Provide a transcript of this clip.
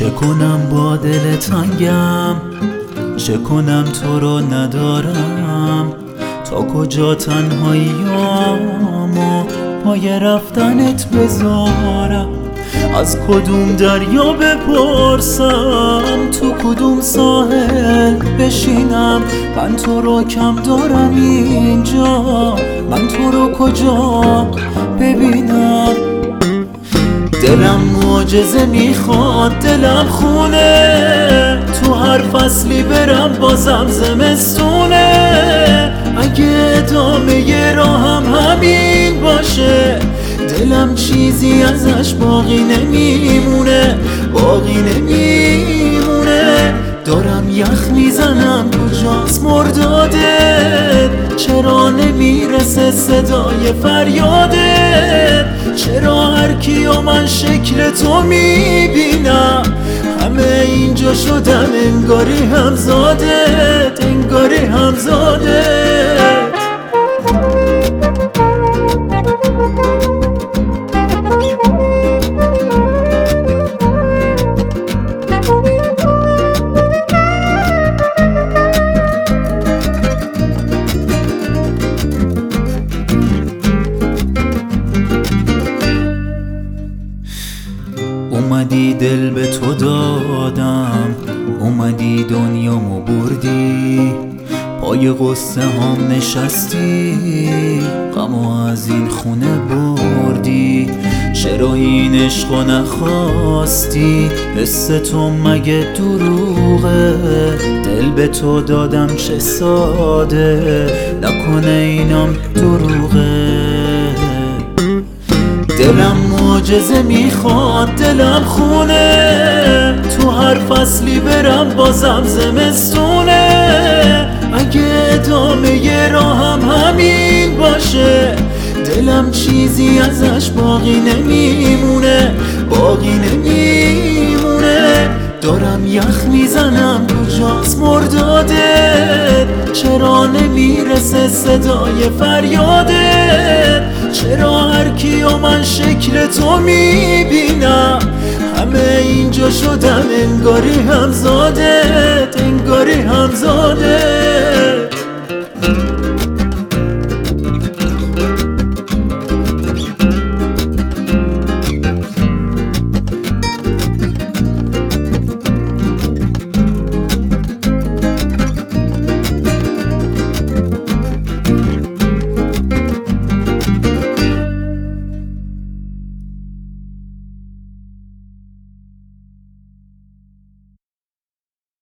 چه کنم با دل تنگم، چه کنم تو رو ندارم، تا کجا تنهاییامو پای رفتنت بذارم. از کدوم دریا بپرسم، تو کدوم ساحل بشینم، من تو رو کم دارم اینجا، من تو رو کجا ببینم. دلم معجزه میخواد، دلم خونه، تو هر فصلی برم بازم زمستونه. اگه ادامه راهم همین باشه، دلم چیزی ازش باقی نمیمونه، باقی نمیمونه. دارم یخ میزنم، کجاست مردادت؟ چرا نمیرسه صدای فریادت؟ چرا هر کیو من شکل تو میبینم، همه اینجا شدن انگاری همزادت، انگاری همزادت. اومدی دل به تو دادم، اومدی دنیامو بردی، پای قصه هم نشستی، غمو از این خونه بردی. چرا این عشقو نخواستی؟ حس تو مگه دروغه؟ دل به تو دادم چه ساده، نکنه اینم دروغه. دلم معجزه میخواد، دلم خونه، تو هر فصلی برم بازم زمستونه. اگه ادامه راهم همین باشه، دلم چیزی ازش باقی نمیمونه، باقی نمیمونه. دارم یخ میزنم، کجاست مردادت؟ چرا نمیرسه صدای فریادت؟ چرا هر کیو من شکل تو میبینم، همه اینجا شدن انگاری همزادت، انگاری همزادت.